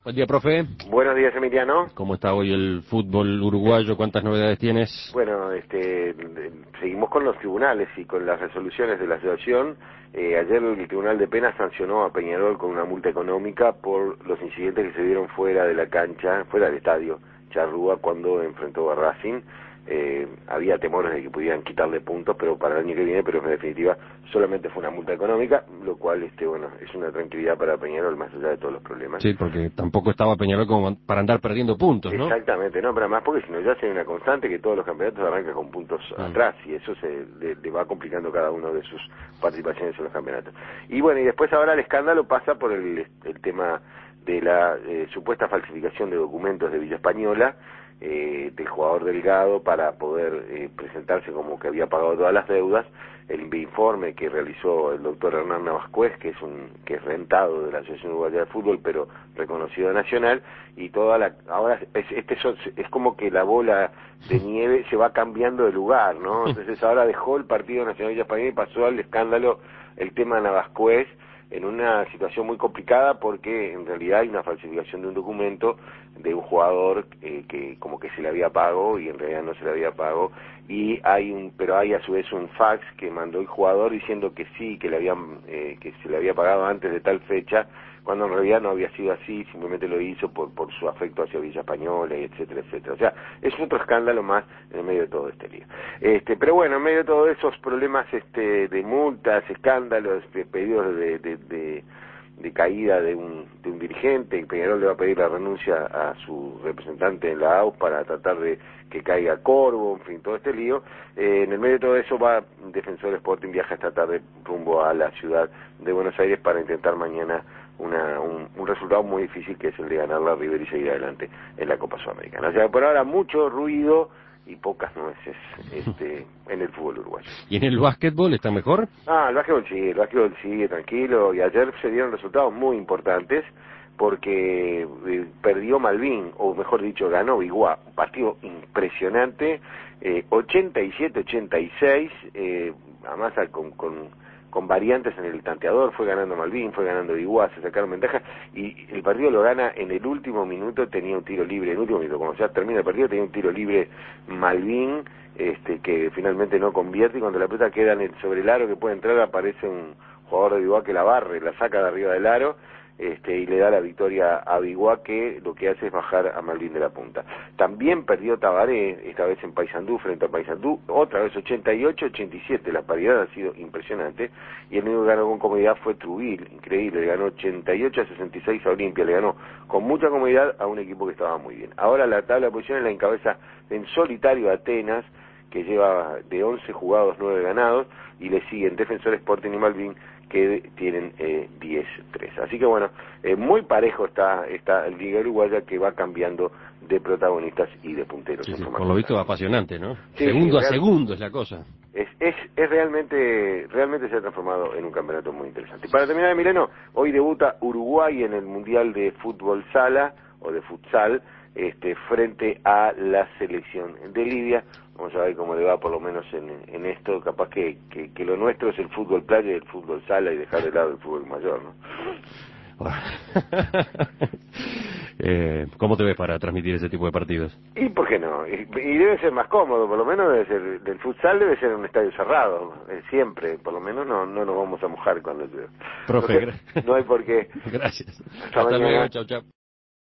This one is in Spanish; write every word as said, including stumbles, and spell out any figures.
Buen día, profe. Buenos días, Emiliano. ¿Cómo está hoy el fútbol uruguayo? ¿Cuántas novedades tienes? Bueno, este, seguimos con los tribunales y con las resoluciones de la asociación. Eh, ayer el Tribunal de Penas sancionó a Peñarol con una multa económica por los incidentes que se dieron fuera de la cancha, fuera del estadio Charrúa, cuando enfrentó a Racing. Eh, había temores de que pudieran quitarle puntos, pero para el año que viene, pero en definitiva solamente fue una multa económica, lo cual, este, bueno, es una tranquilidad para Peñarol más allá de todos los problemas. Sí, porque tampoco estaba Peñarol como para andar perdiendo puntos, ¿no? Exactamente, no, pero además porque si no ya se hay una constante que todos los campeonatos arrancan con puntos mm. atrás y eso se le, le va complicando cada uno de sus participaciones en los campeonatos. Y bueno, y después ahora el escándalo pasa por el, el tema de la eh, supuesta falsificación de documentos de Villa Española, eh, del jugador Delgado para poder eh, presentarse como que había pagado todas las deudas. El informe que realizó el doctor Hernán Navascués, que es un que es rentado de la Asociación Uruguaya de Fútbol, pero reconocido nacional, y toda la ahora es, este es, es como que la bola de nieve se va cambiando de lugar, ¿no? Entonces ahora dejó el Partido Nacional Villa Española y pasó al escándalo el tema Navascués, en una situación muy complicada porque en realidad hay una falsificación de un documento de un jugador eh, que como que se le había pago y en realidad no se le había pago, y hay un pero hay a su vez un fax que mandó el jugador diciendo que sí, que le habían eh, que se le había pagado antes de tal fecha, cuando en realidad no había sido así, simplemente lo hizo por por su afecto hacia Villa Española, y etcétera, etcétera. O sea, es otro escándalo más en el medio de todo este lío. Este, pero bueno, en medio de todos esos problemas este de multas, escándalos, de pedidos de, de, de, de caída de un, de un dirigente, y Peñarol le va a pedir la renuncia a su representante en la A U para tratar de que caiga Corvo, en fin, todo este lío. Eh, en el medio de todo eso va Defensor Sporting, viaja esta tarde rumbo a la ciudad de Buenos Aires para intentar mañana Una, un, un resultado muy difícil, que es el de ganar la River y seguir adelante en la Copa Sudamericana. O sea, por ahora mucho ruido y pocas nueces este, en el fútbol uruguayo. ¿Y en el básquetbol está mejor? Ah, el básquetbol sigue, el básquetbol sigue tranquilo, y ayer se dieron resultados muy importantes porque eh, perdió Malvin, o mejor dicho, ganó Biguá, un partido impresionante, eh, ochenta y siete ochenta y seis, eh, además con... con con variantes en el tanteador, fue ganando Malvin, fue ganando Biguá, se sacaron ventaja, y el partido lo gana en el último minuto, tenía un tiro libre, en el último minuto, cuando ya termina el partido, tenía un tiro libre Malvin, este, que finalmente no convierte, y cuando la pelota queda en el, sobre el aro que puede entrar, aparece un jugador de Biguá que la barre, la saca de arriba del aro, este, y le da la victoria a Biguá, que lo que hace es bajar a Malvin de la punta. También perdió Tabaré, esta vez en Paysandú, frente a Paysandú, otra vez ochenta y ocho ochenta y siete, la paridad ha sido impresionante, y el único que ganó con comodidad fue Trubil, increíble, le ganó ochenta y ocho a sesenta y seis a Olimpia, le ganó con mucha comodidad a un equipo que estaba muy bien. Ahora la tabla de posiciones la encabeza en solitario Atenas, que lleva de once jugados, nueve ganados, y le siguen Defensor Sporting y Malvin, que tienen eh, diez tres. Así que bueno, eh, muy parejo está esta Liga Uruguaya, que va cambiando de protagonistas y de punteros. Sí, en sí, forma por lo visto constante. apasionante, ¿no? Sí, Segundo sí, a real, segundo es la cosa. Es, es, es realmente, realmente se ha transformado en un campeonato muy interesante. Y para terminar, Mileno, hoy debuta Uruguay en el Mundial de Fútbol Sala, o de Futsal, este, frente a la selección de Libia. Vamos a ver cómo le va por lo menos en, en esto, capaz que, que, que lo nuestro es el fútbol playa y el fútbol sala, y dejar de lado el fútbol mayor, ¿no? eh, ¿Cómo te ves para transmitir ese tipo de partidos? ¿Y por qué no? Y, y debe ser más cómodo, por lo menos debe ser, del futsal debe ser en un estadio cerrado, eh, siempre, por lo menos no no nos vamos a mojar cuando llueve. Profe, Entonces, no hay por qué. gracias. Hasta Hasta luego, mañana. chau, chau.